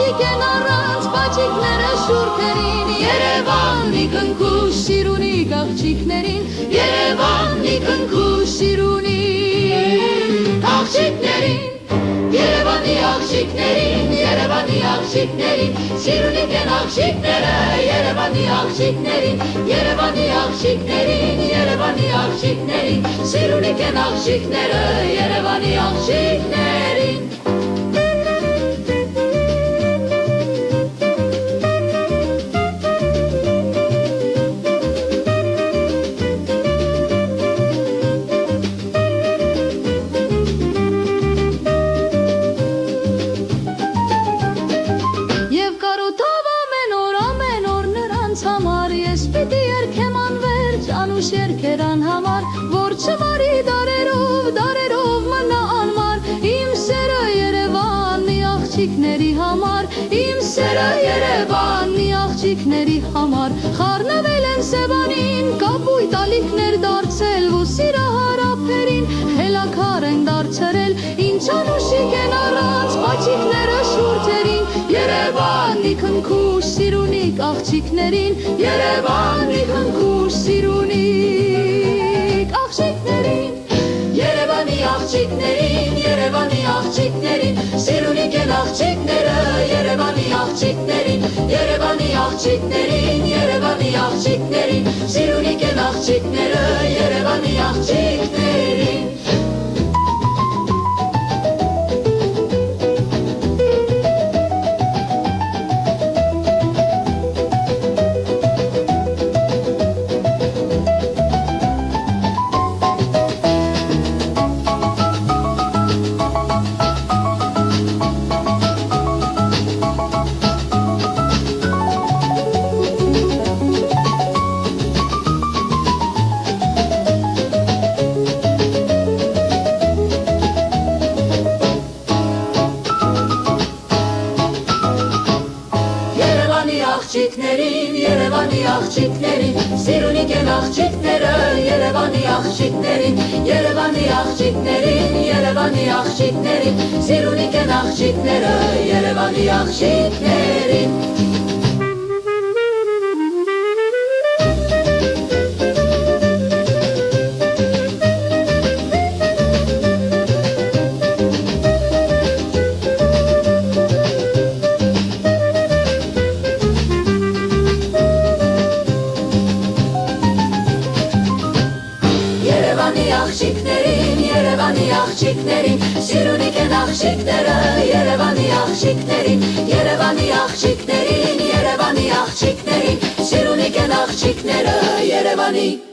Սիրունիկեն առանց բաճիկները շուրթերին, Երևանի կնքուշ սիրունիկ աղջիկներին, Երևանի կնքուշ սիրունիկ աղջիկներին, Երևանի աղջիկներին, Երևանի աղջիկներին, Սիրունիկեն աղջիկները, Երևանի աղջիկներին, Երևանի աղջիկներին, Երևանի աղջիկներին, Սիրունիկեն աղջիկները, Երևանի աղջիկներին։ Երկերան համար, որ չմարի դարերով մնա անմար, իմ սերը Երևանի աղջիկների համար, իմ սերը Երևանի աղջիկների համար, խառնվել են Սևանին, կապույտ ալիքներ դարձել, ու սիրահար ափերին, հելաքար են դարձրել, ինչ անուշիկ են առանց բաճիկները շուրթերին, Երևանի քնքուշ սիրունիկ աղջիկներին, Երևանի քնքուշ սիրունիկ աղջիկներին, Երևանի աղջիկներին, Երևանի աղջիկներին, Սիրունիկեն աղջիկները, Երևանի աղջիկներին, Երևանի աղջիկներին, Երևանի աղջիկներին, Սիրունիկեն աղջիկները, Երևանի աղջիկներին։ Աղջիկներին, Երևանի աղջիկներին, Սիրունիկեն աղջիկները, Երևանի աղջիկներին, Երևանի աղջիկներին, Երևանի աղջիկներին, Սիրունիկեն աղջիկները, Երևանի աղջիկներին։ Երևանի աղջիկներին, Երևանի աղջիկներին, Սիրունիկեն աղջիկները, Երևանի աղջիկներին, Երևանի աղջիկներին, Երևանի աղջիկներին, Սիրունիկեն աղջիկները, Երևանի